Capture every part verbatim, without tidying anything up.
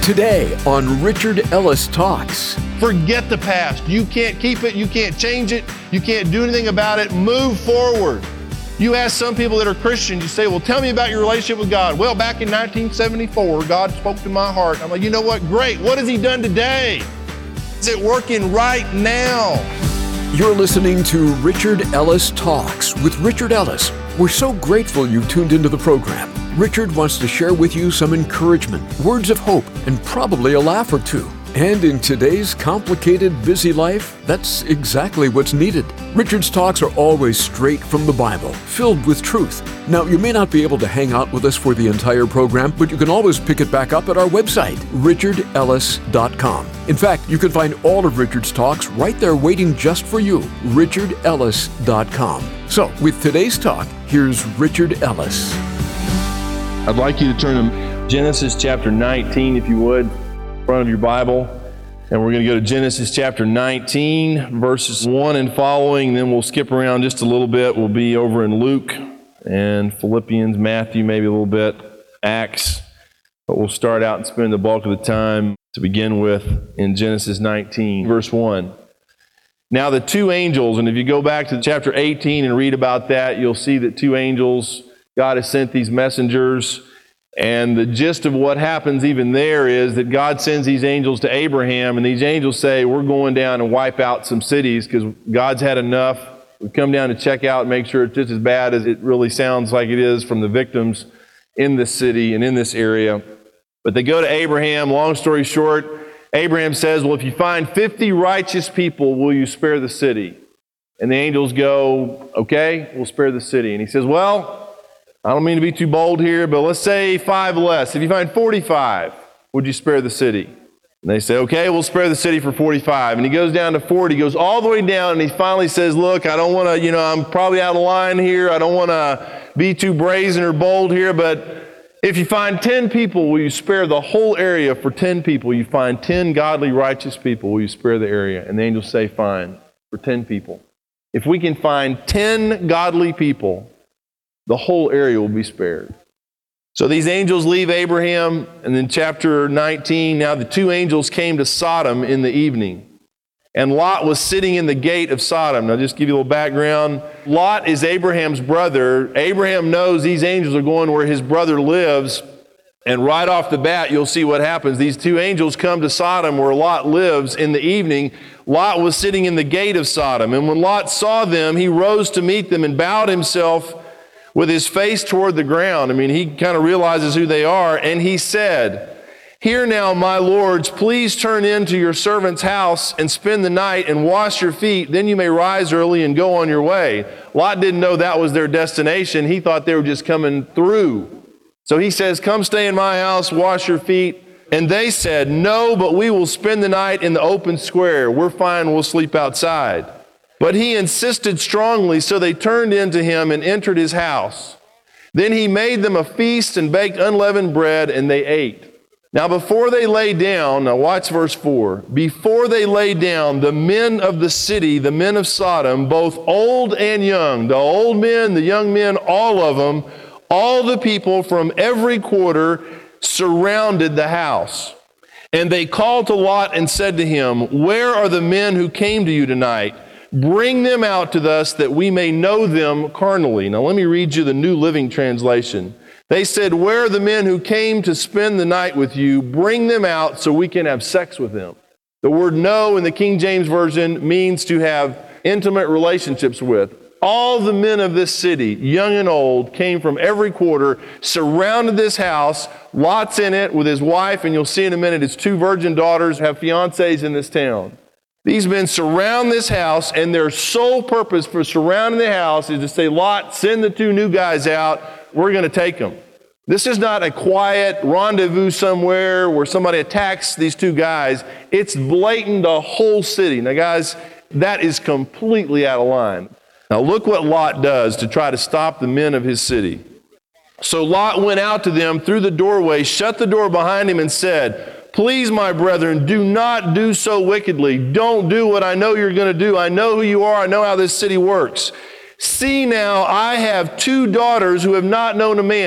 Today on Richard Ellis Talks. Forget the past. You can't keep it. You can't change it. You can't do anything about it. Move forward. You ask some people that are Christians, you say, well, tell me about your relationship with God. Well, back in nineteen seventy-four, God spoke to my heart. I'm like, you know what? Great. What has He done today? Is it working right now? You're listening to Richard Ellis Talks with Richard Ellis. We're so grateful you've tuned into the program. Richard wants to share with you some encouragement, words of hope, and probably a laugh or two. And in today's complicated, busy life, that's exactly what's needed. Richard's talks are always straight from the Bible, filled with truth. Now, you may not be able to hang out with us for the entire program, but you can always pick it back up at our website, richard ellis dot com. In fact, you can find all of Richard's talks right there waiting just for you, richard ellis dot com. So, with today's talk, here's Richard Ellis. I'd like you to turn to Genesis chapter nineteen, if you would. Front of your Bible, and we're going to go to Genesis chapter nineteen, verses one and following. Then we'll skip around just a little bit. We'll be over in Luke and Philippians, Matthew, maybe a little bit, Acts. But we'll start out and spend the bulk of the time to begin with in Genesis nineteen, verse one. Now the two angels, and if you go back to chapter eighteen and read about that, you'll see that two angels, God has sent these messengers. And the gist of what happens even there is that God sends these angels to Abraham, and these angels say, we're going down and wipe out some cities because God's had enough. We've come down to check out and make sure it's just as bad as it really sounds like it is from the victims in this city and in this area. But they go to Abraham. Long story short, Abraham says, well, if you find fifty righteous people, will you spare the city? And the angels go, okay, we'll spare the city. And he says, well, I don't mean to be too bold here, but let's say five less. If you find forty-five, would you spare the city? And they say, okay, we'll spare the city for forty-five. And he goes down to forty, goes all the way down, and he finally says, look, I don't want to, you know, I'm probably out of line here. I don't want to be too brazen or bold here, but if you find ten people, will you spare the whole area for ten people? You find ten godly, righteous people, will you spare the area? And the angels say, fine, for ten people. If we can find ten godly people, the whole area will be spared. So these angels leave Abraham, and then chapter nineteen, now the two angels came to Sodom in the evening, and Lot was sitting in the gate of Sodom. Now just give you a little background. Lot is Abraham's brother. Abraham knows these angels are going where his brother lives, and right off the bat you'll see what happens. These two angels come to Sodom where Lot lives in the evening. Lot was sitting in the gate of Sodom, and when Lot saw them, he rose to meet them and bowed himself with his face toward the ground. I mean, he kind of realizes who they are, and he said, "Here now, my lords, please turn into your servant's house and spend the night and wash your feet. Then you may rise early and go on your way." Lot didn't know that was their destination. He thought they were just coming through. So he says, "Come stay in my house, wash your feet." And they said, "No, but we will spend the night in the open square. We're fine, we'll sleep outside." But he insisted strongly, so they turned into him and entered his house. Then he made them a feast and baked unleavened bread, and they ate. Now before they lay down, now watch verse four. Before they lay down, the men of the city, the men of Sodom, both old and young, the old men, the young men, all of them, all the people from every quarter surrounded the house. And they called to Lot and said to him, "Where are the men who came to you tonight? Bring them out to us that we may know them carnally." Now let me read you the New Living Translation. They said, "Where are the men who came to spend the night with you? Bring them out so we can have sex with them." The word "know" in the King James Version means to have intimate relationships with. All the men of this city, young and old, came from every quarter, surrounded this house. Lot's in it with his wife, and you'll see in a minute his two virgin daughters have fiancés in this town. These men surround this house, and their sole purpose for surrounding the house is to say, "Lot, send the two new guys out. We're going to take them." This is not a quiet rendezvous somewhere where somebody attacks these two guys. It's blatant, the whole city. Now, guys, that is completely out of line. Now, look what Lot does to try to stop the men of his city. So Lot went out to them through the doorway, shut the door behind him, and said, "Please, my brethren, do not do so wickedly. Don't do what I know you're going to do. I know who you are. I know how this city works. See now, I have two daughters who have not known a man.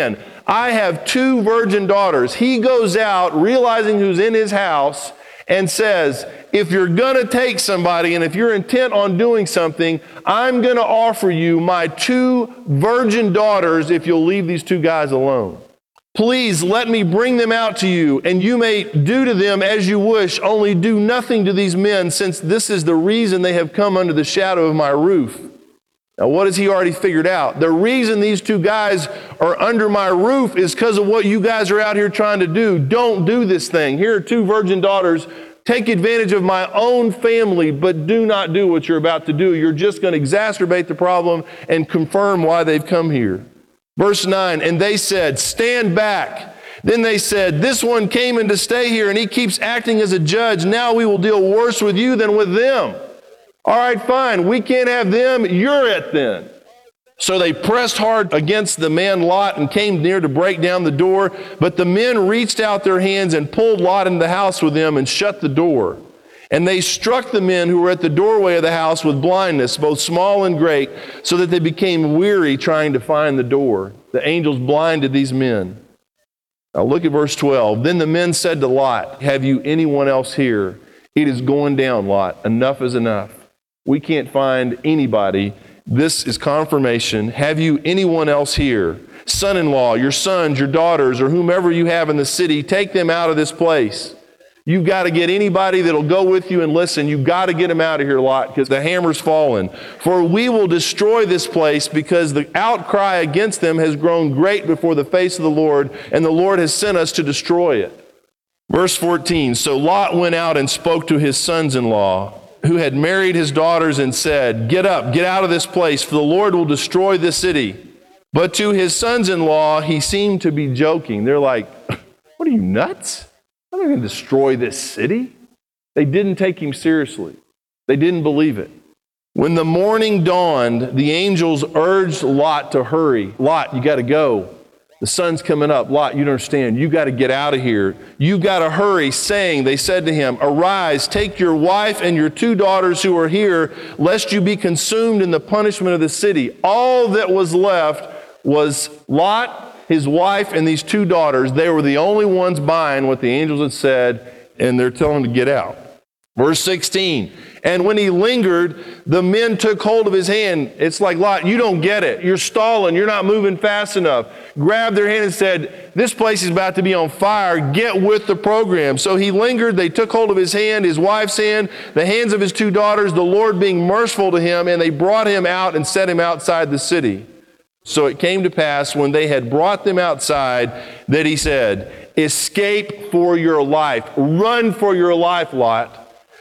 I have two virgin daughters. He goes out realizing who's in his house and says, if you're going to take somebody and if you're intent on doing something, I'm going to offer you my two virgin daughters if you'll leave these two guys alone. Please let me bring them out to you, and you may do to them as you wish, only do nothing to these men, since this is the reason they have come under the shadow of my roof. Now, what has he already figured out? The reason these two guys are under my roof is because of what you guys are out here trying to do. Don't do this thing. Here are two virgin daughters. Take advantage of my own family, but do not do what you're about to do. You're just going to exacerbate the problem and confirm why they've come here. Verse nine, and they said, stand back. Then they said, this one came in to stay here, and he keeps acting as a judge. Now we will deal worse with you than with them. All right, fine. We can't have them. You're it then. So they pressed hard against the man Lot and came near to break down the door. But the men reached out their hands and pulled Lot into the house with them and shut the door. And they struck the men who were at the doorway of the house with blindness, both small and great, so that they became weary trying to find the door. The angels blinded these men. Now look at verse twelve. Then the men said to Lot, have you anyone else here? It is going down, Lot. Enough is enough. We can't find anybody. This is confirmation. Have you anyone else here? Son-in-law, your sons, your daughters, or whomever you have in the city, take them out of this place. You've got to get anybody that'll go with you and listen. You've got to get them out of here, Lot, because the hammer's fallen. For we will destroy this place because the outcry against them has grown great before the face of the Lord, and the Lord has sent us to destroy it. Verse fourteen, so Lot went out and spoke to his sons-in-law, who had married his daughters, and said, get up, get out of this place, for the Lord will destroy this city. But to his sons-in-law, he seemed to be joking. They're like, what are you, nuts? I'm not going to destroy this city. They didn't take him seriously. They didn't believe it. When the morning dawned, the angels urged Lot to hurry. Lot, you got to go. The sun's coming up. Lot, you don't understand. You got to get out of here. You got to hurry, saying, they said to him, arise, take your wife and your two daughters who are here, lest you be consumed in the punishment of the city. All that was left was Lot, his wife, and these two daughters. They were the only ones buying what the angels had said, and they're telling him to get out. Verse sixteen, and when he lingered, the men took hold of his hand. It's like, Lot, you don't get it. You're stalling. You're not moving fast enough. Grabbed their hand and said, this place is about to be on fire. Get with the program. So he lingered. They took hold of his hand, his wife's hand, the hands of his two daughters, the Lord being merciful to him, and they brought him out and set him outside the city. So it came to pass when they had brought them outside that he said, escape for your life. Run for your life, Lot.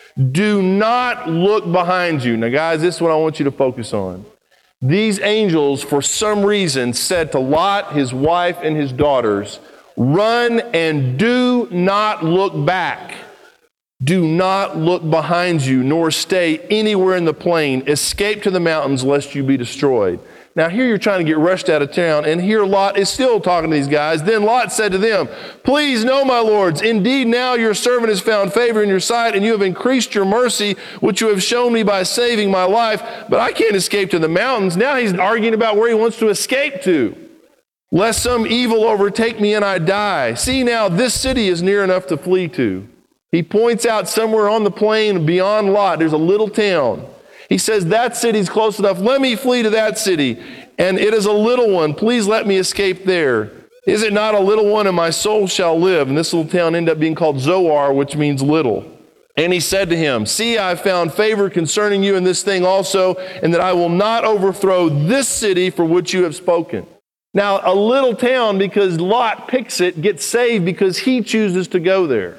Do not look behind you. Now, guys, this is what I want you to focus on. These angels, for some reason, said to Lot, his wife, and his daughters, run and do not look back. Do not look behind you, nor stay anywhere in the plain. Escape to the mountains, lest you be destroyed. Now here you're trying to get rushed out of town, and here Lot is still talking to these guys. Then Lot said to them, please know, my lords, indeed now your servant has found favor in your sight, and you have increased your mercy, which you have shown me by saving my life. But I can't escape to the mountains. Now he's arguing about where he wants to escape to, lest some evil overtake me and I die. See now, this city is near enough to flee to. He points out somewhere on the plain beyond Lot, there's a little town. He says, that city's close enough. Let me flee to that city. And it is a little one. Please let me escape there. Is it not a little one, and my soul shall live? And this little town ended up being called Zoar, which means little. And he said to him, see, I have found favor concerning you in this thing also, and that I will not overthrow this city for which you have spoken. Now, a little town, because Lot picks it, gets saved because he chooses to go there.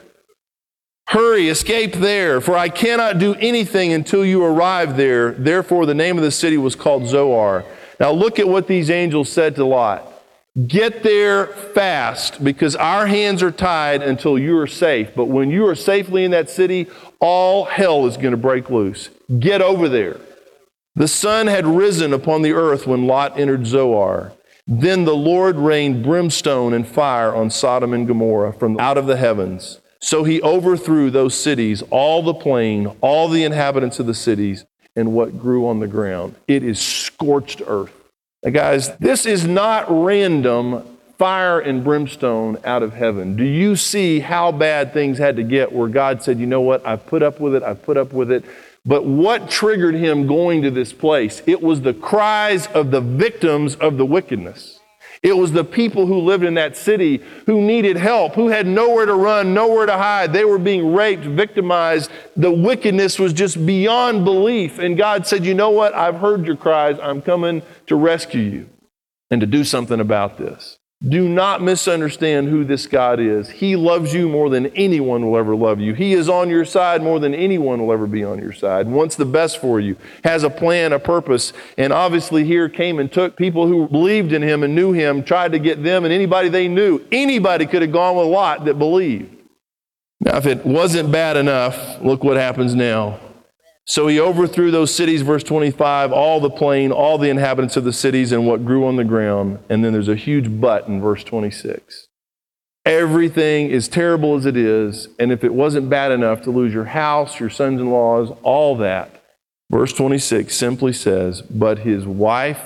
Hurry, escape there, for I cannot do anything until you arrive there. Therefore, the name of the city was called Zoar. Now look at what these angels said to Lot. Get there fast, because our hands are tied until you are safe. But when you are safely in that city, all hell is going to break loose. Get over there. The sun had risen upon the earth when Lot entered Zoar. Then the Lord rained brimstone and fire on Sodom and Gomorrah from out of the heavens. So he overthrew those cities, all the plain, all the inhabitants of the cities, and what grew on the ground. It is scorched earth. Now guys, this is not random fire and brimstone out of heaven. Do you see how bad things had to get where God said, you know what, I've put up with it, I've put up with it. But what triggered him going to this place? It was the cries of the victims of the wickedness. It was the people who lived in that city who needed help, who had nowhere to run, nowhere to hide. They were being raped, victimized. The wickedness was just beyond belief. And God said, you know what? I've heard your cries. I'm coming to rescue you and to do something about this. Do not misunderstand who this God is. He loves you more than anyone will ever love you. He is on your side more than anyone will ever be on your side. Wants the best for you, has a plan, a purpose, and obviously here came and took people who believed in him and knew him, tried to get them and anybody they knew. Anybody could have gone with Lot that believed. Now, if it wasn't bad enough, look what happens now. So he overthrew those cities, verse twenty-five, all the plain, all the inhabitants of the cities, and what grew on the ground. And then there's a huge but in verse twenty-six. Everything is terrible as it is, and if it wasn't bad enough to lose your house, your sons-in-laws, all that, verse twenty-six simply says, but his wife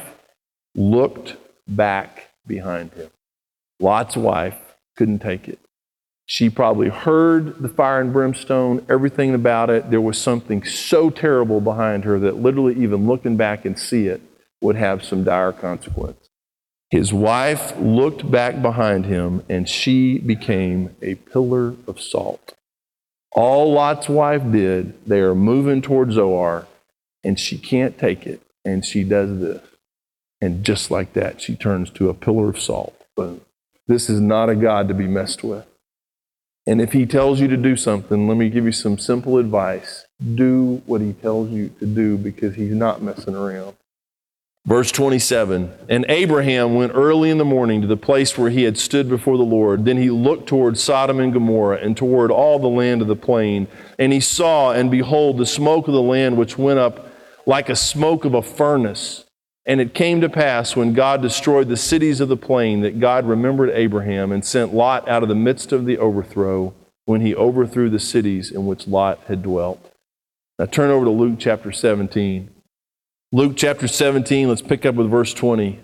looked back behind him. Lot's wife couldn't take it. She probably heard the fire and brimstone, everything about it. There was something so terrible behind her that literally even looking back and see it would have some dire consequence. His wife looked back behind him, and she became a pillar of salt. All Lot's wife did, they are moving towards Zoar, and she can't take it, and she does this. And just like that, she turns to a pillar of salt. Boom. This is not a God to be messed with. And if he tells you to do something, let me give you some simple advice. Do what he tells you to do because he's not messing around. Verse twenty-seven, and Abraham went early in the morning to the place where he had stood before the Lord. Then he looked toward Sodom and Gomorrah and toward all the land of the plain. And he saw, and behold, the smoke of the land which went up like a smoke of a furnace. And it came to pass when God destroyed the cities of the plain that God remembered Abraham and sent Lot out of the midst of the overthrow when he overthrew the cities in which Lot had dwelt. Now turn over to Luke chapter seventeen. Luke chapter seventeen, let's pick up with verse twenty.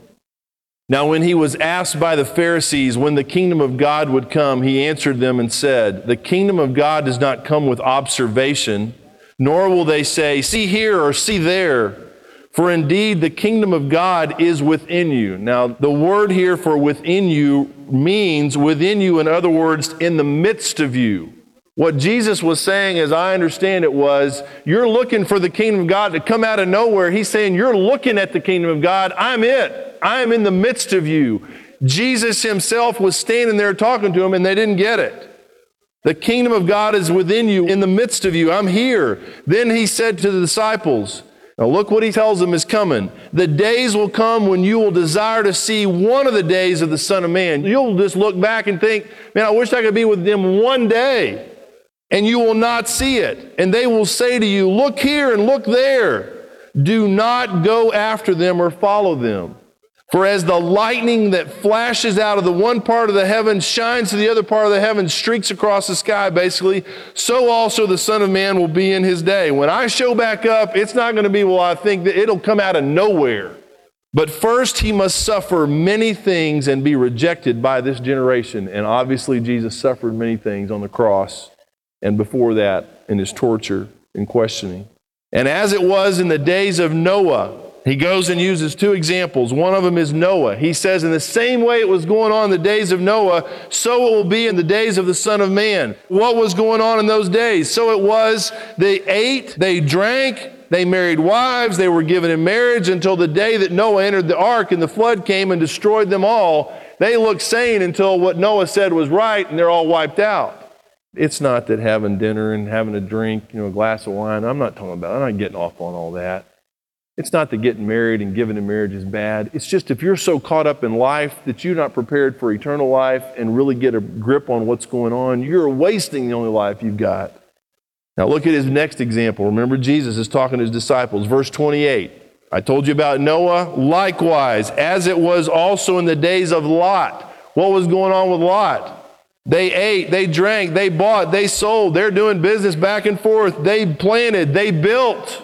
Now when he was asked by the Pharisees when the kingdom of God would come, he answered them and said, the kingdom of God does not come with observation, nor will they say, see here or see there. For indeed, the kingdom of God is within you. Now, the word here for within you means within you, in other words, in the midst of you. What Jesus was saying, as I understand it, was you're looking for the kingdom of God to come out of nowhere. He's saying you're looking at the kingdom of God. I'm it. I am in the midst of you. Jesus himself was standing there talking to them, and they didn't get it. The kingdom of God is within you, in the midst of you. I'm here. Then he said to the disciples, now look what he tells them is coming. The days will come when you will desire to see one of the days of the Son of Man. You'll just look back and think, man, I wish I could be with them one day. And you will not see it. And they will say to you, look here and look there. Do not go after them or follow them. For as the lightning that flashes out of the one part of the heaven shines to the other part of the heaven, streaks across the sky basically, so also the Son of Man will be in his day. When I show back up, it's not going to be, well, I think that it'll come out of nowhere. But first he must suffer many things and be rejected by this generation. And obviously Jesus suffered many things on the cross and before that in his torture and questioning. And as it was in the days of Noah, he goes and uses two examples. One of them is Noah. He says, in the same way it was going on in the days of Noah, so it will be in the days of the Son of Man. What was going on in those days? So it was, they ate, they drank, they married wives, they were given in marriage until the day that Noah entered the ark and the flood came and destroyed them all. They looked sane until what Noah said was right and they're all wiped out. It's not that having dinner and having a drink, you know, a glass of wine, I'm not talking about, I'm not getting off on all that. It's not that getting married and giving in marriage is bad. It's just if you're so caught up in life that you're not prepared for eternal life and really get a grip on what's going on, you're wasting the only life you've got. Now look at his next example. Remember, Jesus is talking to his disciples. Verse twenty-eight. I told you about Noah. Likewise, as it was also in the days of Lot. What was going on with Lot? They ate, they drank, they bought, they sold. They're doing business back and forth. They planted, they built.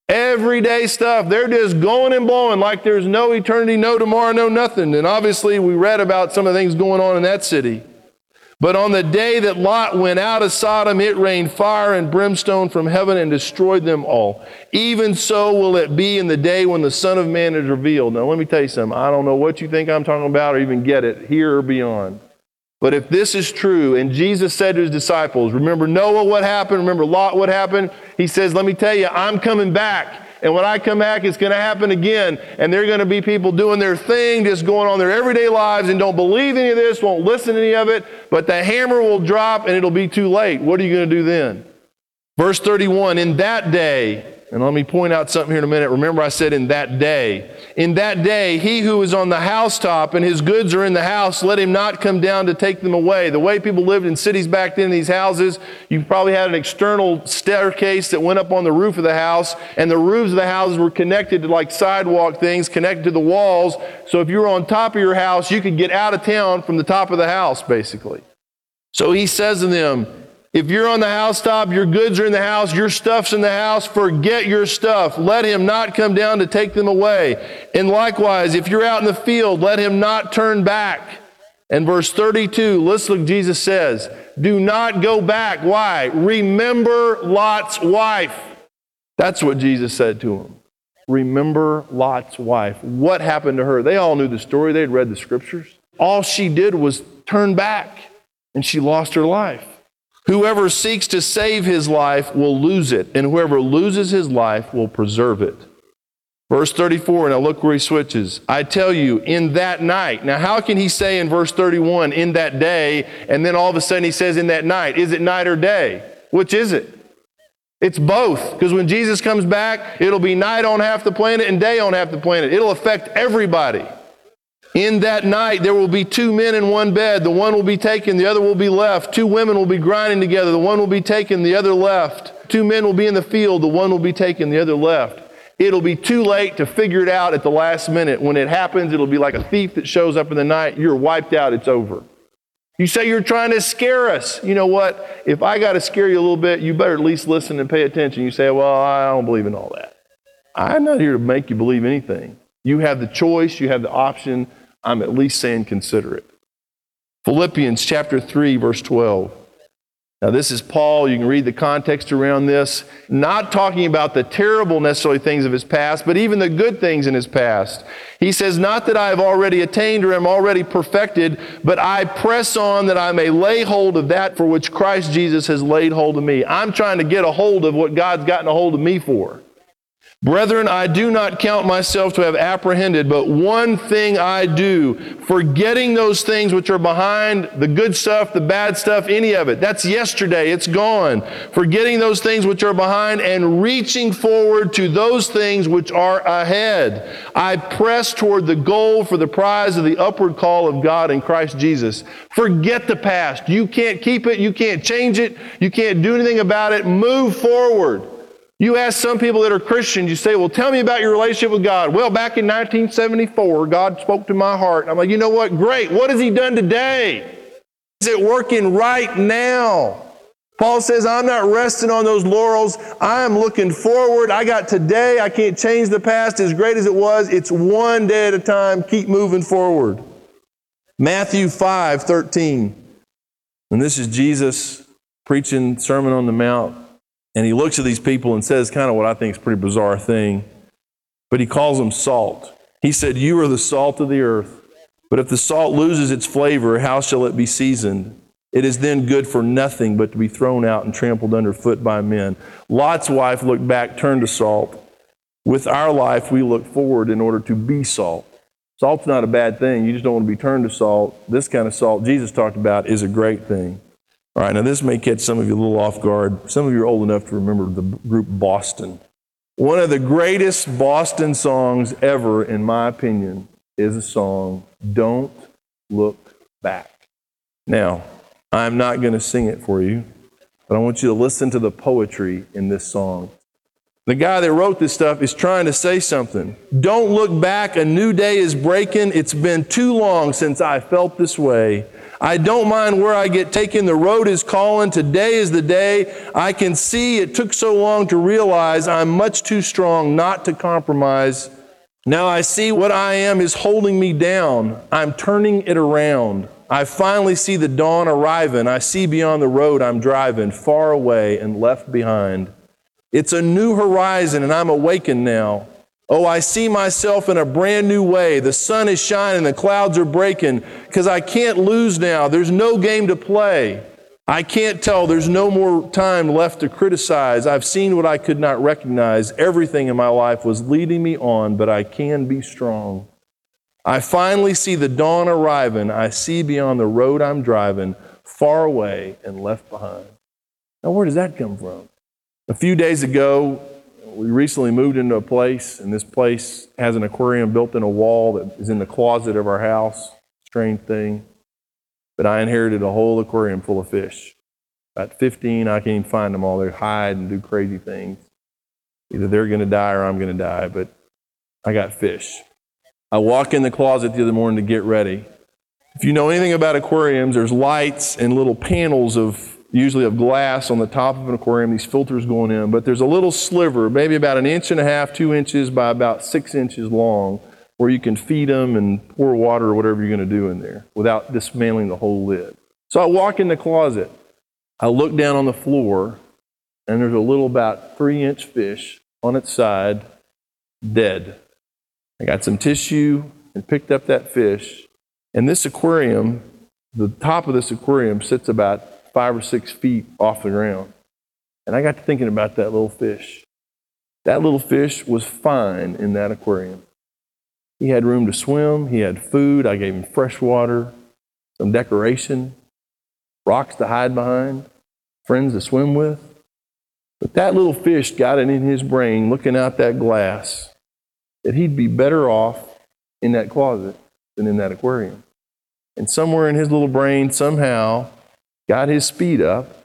Everyday stuff. They're just going and blowing like there's no eternity, no tomorrow, no nothing. And obviously we read about some of the things going on in that city. But on the day that Lot went out of Sodom, it rained fire and brimstone from heaven and destroyed them all. Even so will it be in the day when the Son of Man is revealed. Now let me tell you something. I don't know what you think I'm talking about or even get it here or beyond. But if this is true, and Jesus said to his disciples, remember Noah, what happened? Remember Lot, what happened? He says, let me tell you, I'm coming back. And when I come back, it's going to happen again. And there are going to be people doing their thing, just going on their everyday lives and don't believe any of this, won't listen to any of it. But the hammer will drop and it'll be too late. What are you going to do then? Verse thirty-one, in that day, and let me point out something here in a minute. Remember I said in that day. In that day, he who is on the housetop and his goods are in the house, let him not come down to take them away. The way people lived in cities back then in these houses, you probably had an external staircase that went up on the roof of the house, and the roofs of the houses were connected to like sidewalk things, connected to the walls. So if you were on top of your house, you could get out of town from the top of the house, basically. So he says to them, if you're on the housetop, your goods are in the house, your stuff's in the house, forget your stuff. Let him not come down to take them away. And likewise, if you're out in the field, let him not turn back. And verse thirty-two, listen what Jesus says. Do not go back. Why? Remember Lot's wife. That's what Jesus said to him. Remember Lot's wife. What happened to her? They all knew the story. They'd read the scriptures. All she did was turn back, and she lost her life. Whoever seeks to save his life will lose it, and whoever loses his life will preserve it. Verse thirty-four, now look where he switches. I tell you, in that night. Now how can he say in verse thirty-one, in that day, and then all of a sudden he says in that night? Is it night or day? Which is it? It's both, because when Jesus comes back, it'll be night on half the planet and day on half the planet. It'll affect everybody. In that night, there will be two men in one bed. The one will be taken, the other will be left. Two women will be grinding together. The one will be taken, the other left. Two men will be in the field. The one will be taken, the other left. It'll be too late to figure it out at the last minute. When it happens, it'll be like a thief that shows up in the night. You're wiped out. It's over. You say you're trying to scare us. You know what? If I got to scare you a little bit, you better at least listen and pay attention. You say, well, I don't believe in all that. I'm not here to make you believe anything. You have the choice. You have the option. I'm at least saying consider it. Philippians chapter three, verse twelve. Now this is Paul. You can read the context around this. Not talking about the terrible necessarily things of his past, but even the good things in his past. He says, not that I have already attained or am already perfected, but I press on that I may lay hold of that for which Christ Jesus has laid hold of me. I'm trying to get a hold of what God's gotten a hold of me for. Brethren, I do not count myself to have apprehended, but one thing I do, forgetting those things which are behind, the good stuff, the bad stuff, any of it. That's yesterday. It's gone. Forgetting those things which are behind and reaching forward to those things which are ahead. I press toward the goal for the prize of the upward call of God in Christ Jesus. Forget the past. You can't keep it. You can't change it. You can't do anything about it. Move forward. You ask some people that are Christians, you say, well, tell me about your relationship with God. Well, back in nineteen seventy-four, God spoke to my heart. And I'm like, you know what? Great. What has he done today? Is it working right now? Paul says, I'm not resting on those laurels. I am looking forward. I got today. I can't change the past as great as it was. It's one day at a time. Keep moving forward. Matthew five thirteen. And this is Jesus preaching Sermon on the Mount. And he looks at these people and says kind of what I think is a pretty bizarre thing. But he calls them salt. He said, you are the salt of the earth. But if the salt loses its flavor, how shall it be seasoned? It is then good for nothing but to be thrown out and trampled underfoot by men. Lot's wife looked back, turned to salt. With our life, we look forward in order to be salt. Salt's not a bad thing. You just don't want to be turned to salt. This kind of salt Jesus talked about is a great thing. All right, now this may catch some of you a little off guard. Some of you are old enough to remember the group Boston. One of the greatest Boston songs ever, in my opinion, is a song, Don't Look Back. Now, I'm not going to sing it for you, but I want you to listen to the poetry in this song. The guy that wrote this stuff is trying to say something. Don't look back, a new day is breaking. It's been too long since I felt this way. I don't mind where I get taken. The road is calling. Today is the day. I can see it took so long to realize I'm much too strong not to compromise. Now I see what I am is holding me down. I'm turning it around. I finally see the dawn arriving. I see beyond the road I'm driving, far away and left behind. It's a new horizon and I'm awakened now. Oh, I see myself in a brand new way. The sun is shining, the clouds are breaking, because I can't lose now. There's no game to play. I can't tell. There's no more time left to criticize. I've seen what I could not recognize. Everything in my life was leading me on, but I can be strong. I finally see the dawn arriving. I see beyond the road I'm driving, far away and left behind. Now, where does that come from? A few days ago, we recently moved into a place, and this place has an aquarium built in a wall that is in the closet of our house. Strange thing. But I inherited a whole aquarium full of fish. About fifteen, I can't even find them all. They hide and do crazy things. Either they're going to die or I'm going to die, but I got fish. I walk in the closet the other morning to get ready. If you know anything about aquariums, there's lights and little panels of usually of glass on the top of an aquarium, these filters going in, but there's a little sliver, maybe about an inch and a half, two inches by about six inches long, where you can feed them and pour water or whatever you're going to do in there without dismantling the whole lid. So I walk in the closet. I look down on the floor, and there's a little about three-inch fish on its side, dead. I got some tissue and picked up that fish. And this aquarium, the top of this aquarium sits about five or six feet off the ground. And I got to thinking about that little fish. That little fish was fine in that aquarium. He had room to swim. He had food. I gave him fresh water, some decoration, rocks to hide behind, friends to swim with. But that little fish got it in his brain, looking out that glass, that he'd be better off in that closet than in that aquarium. And somewhere in his little brain, somehow, got his speed up,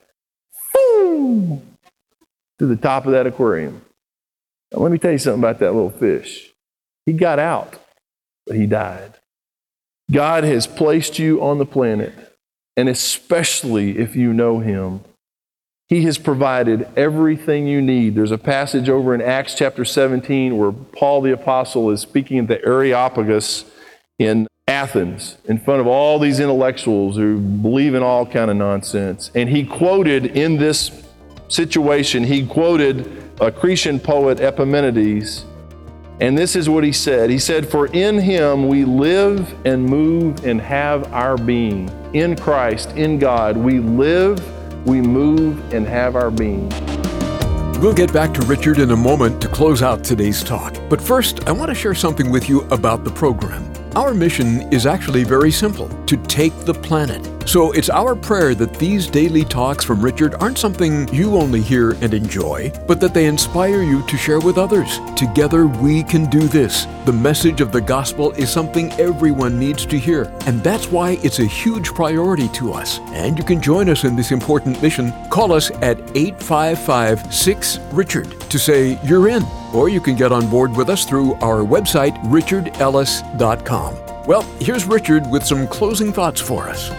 boom, to the top of that aquarium. Now, let me tell you something about that little fish. He got out, but he died. God has placed you on the planet, and especially if you know Him, He has provided everything you need. There's a passage over in Acts chapter seventeen where Paul the Apostle is speaking at the Areopagus in Athens in front of all these intellectuals who believe in all kind of nonsense. And he quoted in this situation, he quoted a Cretan poet, Epimenides, and this is what he said. He said, "For in Him we live and move and have our being." In Christ, in God, we live, we move, and have our being. We'll get back to Richard in a moment to close out today's talk. But first, I want to share something with you about the program. Our mission is actually very simple, to take the planet. So it's our prayer that these daily talks from Richard aren't something you only hear and enjoy, but that they inspire you to share with others. Together we can do this. The message of the gospel is something everyone needs to hear, and that's why it's a huge priority to us. And you can join us in this important mission. Call us at eight five five, six, Richard to say you're in. Or you can get on board with us through our website, richard ellis dot com. Well, here's Richard with some closing thoughts for us.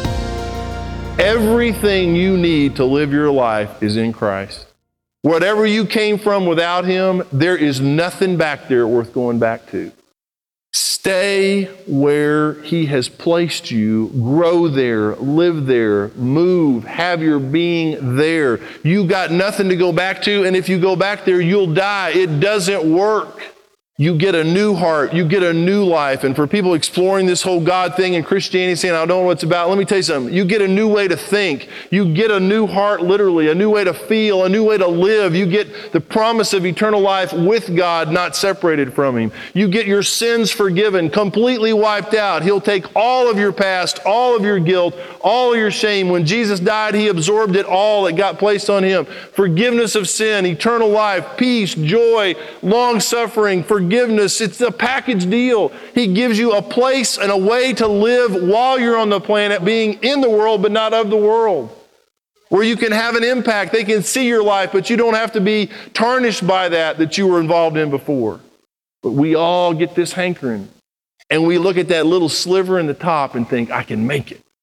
Everything you need to live your life is in Christ. Whatever you came from without Him, there is nothing back there worth going back to. Stay where He has placed you. Grow there, live there, move, have your being there. You got nothing to go back to, and if you go back there, you'll die. It doesn't work. You get a new heart. You get a new life. And for people exploring this whole God thing in Christianity, saying, I don't know what it's about, let me tell you something. You get a new way to think. You get a new heart, literally, a new way to feel, a new way to live. You get the promise of eternal life with God, not separated from Him. You get your sins forgiven, completely wiped out. He'll take all of your past, all of your guilt, all of your shame. When Jesus died, He absorbed it all. It got placed on Him. Forgiveness of sin, eternal life, peace, joy, long-suffering, forgiveness. Forgiveness, it's a package deal. He gives you a place and a way to live while you're on the planet, being in the world but not of the world, where you can have an impact. They can see your life, but you don't have to be tarnished by that that you were involved in before. But we all get this hankering, and we look at that little sliver in the top and think, I can make it.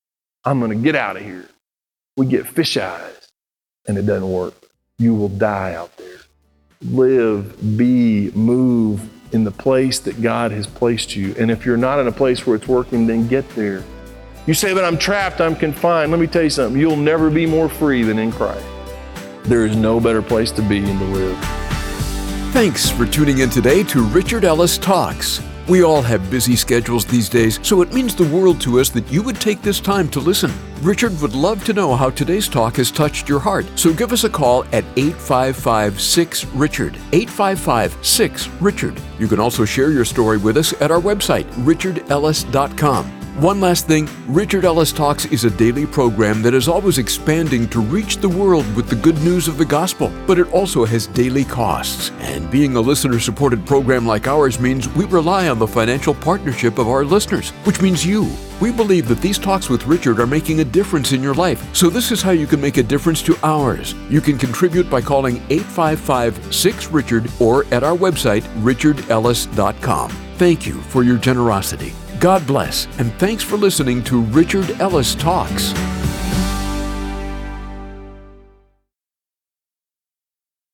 I'm going to get out of here. We get fish eyes, and it doesn't work. You will die out there. Live, be, move in the place that God has placed you. And if you're not in a place where it's working, then get there. You say, but I'm trapped, I'm confined. Let me tell you something. You'll never be more free than in Christ. There is no better place to be and to live. Thanks for tuning in today to Richard Ellis Talks. We all have busy schedules these days, so it means the world to us that you would take this time to listen. Richard would love to know how today's talk has touched your heart, so give us a call at eight five five, six, Richard, eight five five, six, Richard. You can also share your story with us at our website, richard ellis dot com. One last thing, Richard Ellis Talks is a daily program that is always expanding to reach the world with the good news of the gospel, but it also has daily costs. And being a listener-supported program like ours means we rely on the financial partnership of our listeners, which means you. We believe that these talks with Richard are making a difference in your life, so this is how you can make a difference to ours. You can contribute by calling eight five five, six, Richard or at our website, richard ellis dot com. Thank you for your generosity. God bless, and thanks for listening to Richard Ellis Talks.